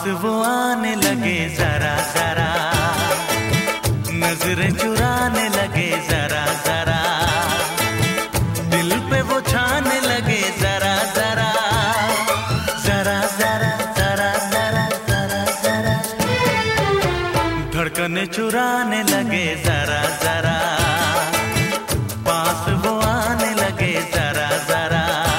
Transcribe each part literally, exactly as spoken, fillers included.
वो आने लगे जरा जरा, नजरें चुराने लगे जरा जरा, दिल पे वो छाने लगे जरा जरा, जरा जरा जरा जरा जरा जरा, धड़कने चुराने लगे जरा जरा, पास वो आने लगे जरा जरा।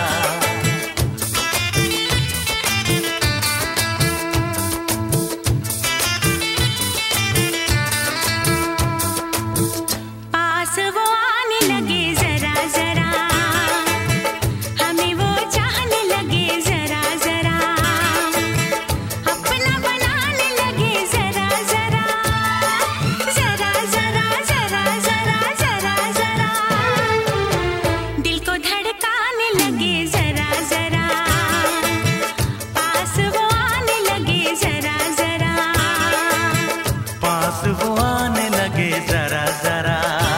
वो आने लगे जरा जरा।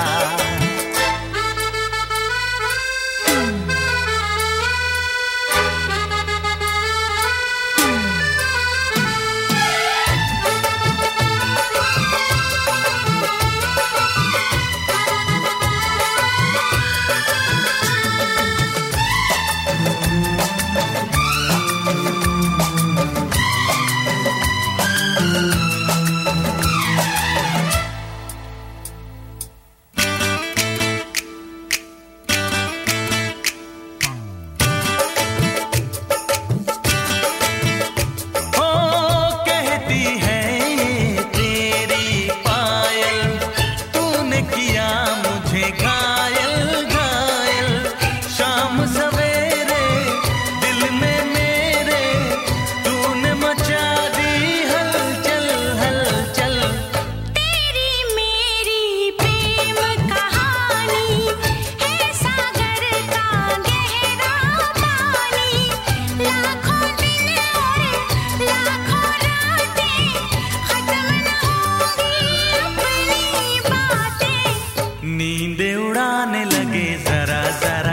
नींदे उड़ाने लगे जरा जरा,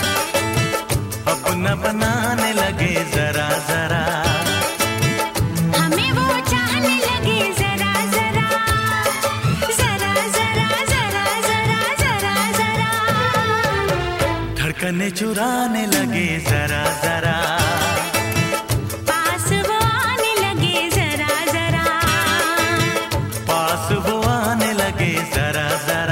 अपना बनाने लगे जरा जरा, हमें वो चाहने लगे जरा जरा, जरा जरा जरा जरा जरा जरा, धड़कने चुराने लगे जरा जरा, पास वो आने लगे जरा जरा, पास वो आने लगे जरा जरा।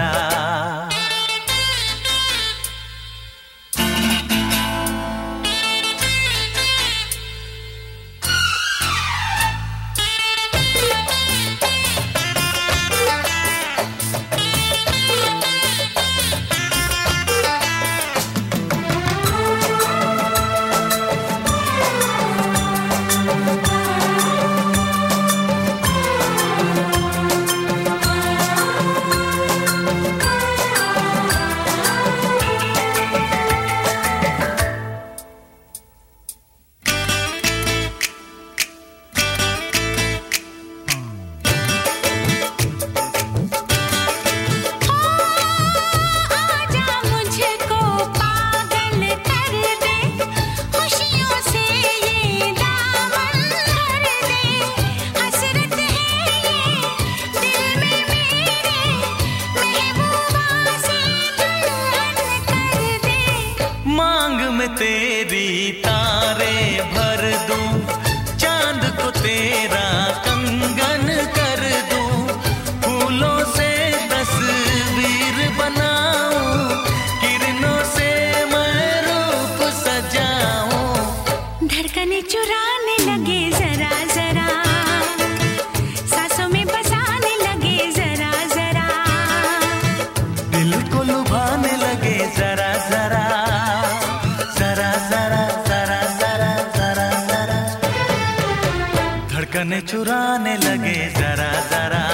तेरी तारे भर दूं, चांद को तेरा कंगन कर दूं, फूलों से तस्वीर बनाऊं, किरणों से मैं रूप सजाऊं, धड़कने चुराने लगे जरा जरा, सांसों में बसाने लगे जरा जरा, दिल को लुभाने लगे जरा जरा, जरा जरा जरा जरा जरा जरा, धड़कने चुराने लगे जरा जरा।